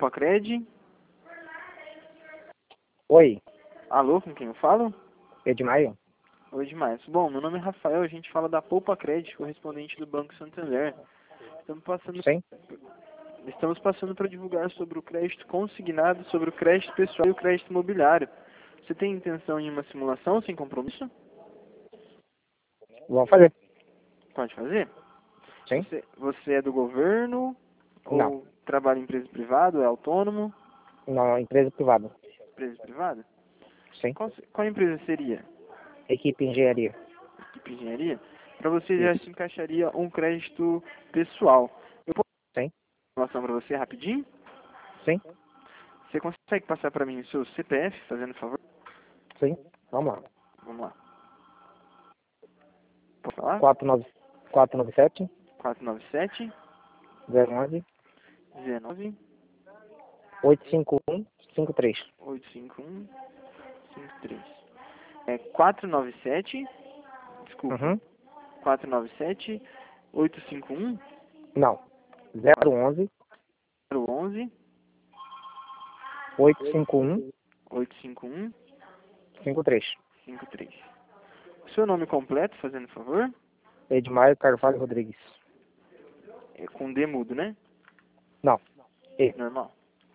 Cred. Oi, Alô, com quem eu falo? Edmaio? Oi, demais. Bom, meu nome é Rafael, a gente fala da Poupa Cred, correspondente do Banco Santander. Sim? Estamos passando para divulgar sobre o crédito consignado, sobre o crédito pessoal e o crédito imobiliário. Você tem intenção em uma simulação sem compromisso? Vamos fazer. Pode fazer? Sim? Você é do governo Não. ou trabalha em empresa privada, ou é autônomo? Não, empresa privada. Empresa privada? Sim? Qual empresa seria? Equipe engenharia. Equipe de engenharia? Para você já Isso. se encaixaria um crédito pessoal. Eu posso Sim? dar uma informação para você rapidinho? Sim? Você consegue passar para mim o seu CPF, fazendo favor? Sim? Vamos lá. Vamos lá. Pode falar? 497 497 011 19 851 53. 851 53. É 497, desculpa, Uhum. 497 851 Não. 011 011 851 851 53. 53. O seu nome completo, fazendo favor? Edmaio Carvalho Rodrigues. É com D mudo, né? Não. E. Normal.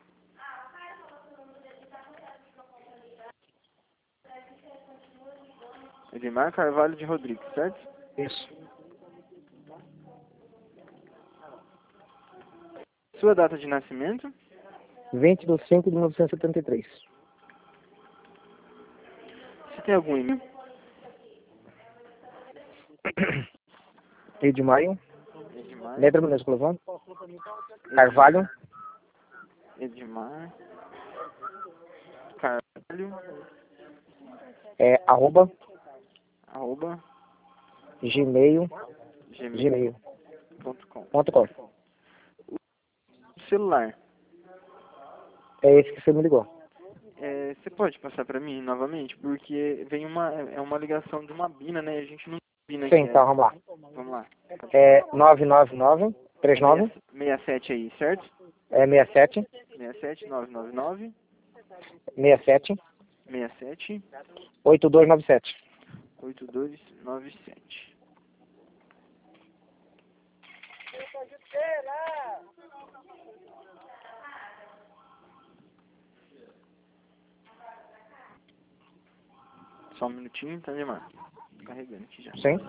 Edmar Carvalho de Rodrigues, certo? Isso. Sua data de nascimento? 20 de 5 de 1973. Você tem algum e-mail? Edmaio. Edmar. Letra minúscula, vamos? Carvalho. Edmar Carvalho, Arroba. arroba, Gmail. gmail.com. Ponto com. Celular. É esse que você me ligou. Você pode passar para mim novamente? Porque vem uma ligação de uma Bina, né? A gente não Bina Sim, que então vamos lá. Vamos lá. 999 39 67 aí, certo? 67 67 999 67 67 8297. 8297. Só um minutinho, tá, Neymar? Carregando aqui já. Sim?